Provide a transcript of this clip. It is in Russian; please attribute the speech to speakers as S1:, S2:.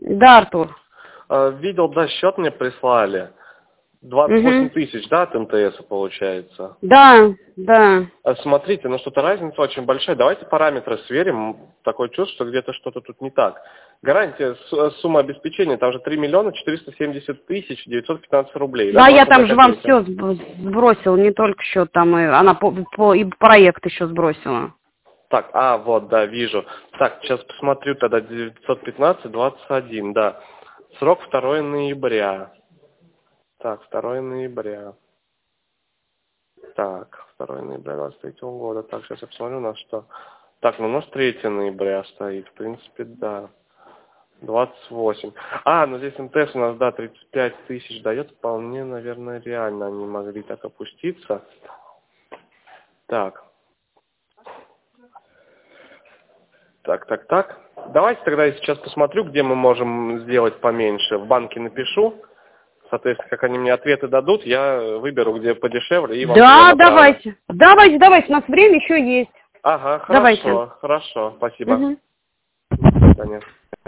S1: Да, Артур.
S2: Видел, да, счет мне прислали. 28 тысяч, да, от МТС получается?
S1: Да, да.
S2: Смотрите, ну что-то разница очень большая. Давайте параметры сверим. Такое чувство, что где-то что-то тут не так. Гарантия, сумма обеспечения, там же 3 миллиона 470 тысяч 915 рублей.
S1: Да, я
S2: 22
S1: там же вам
S2: копейки.
S1: все сбросила, не только счет там, и она и проект еще сбросила.
S2: Так, вот, да, вижу. Так, сейчас посмотрю тогда 915-21, да. Срок 2 ноября. Так, 2 ноября. Так, 2 ноября 23 года. Так, сейчас я посмотрю, у нас что. Так, ну у нас 3 ноября стоит. В принципе, да. 28. Ну здесь МТС у нас, да, 35 тысяч дает. Вполне, наверное, реально они могли так опуститься. Так. Так. Давайте тогда я сейчас посмотрю, где мы можем сделать поменьше. В банке напишу. Соответственно, как они мне ответы дадут, я выберу, где подешевле, и вам
S1: Да,
S2: направлю.
S1: давайте, у нас время еще есть.
S2: Ага,
S1: Давайте.
S2: хорошо, спасибо.
S1: Угу.
S2: До свидания.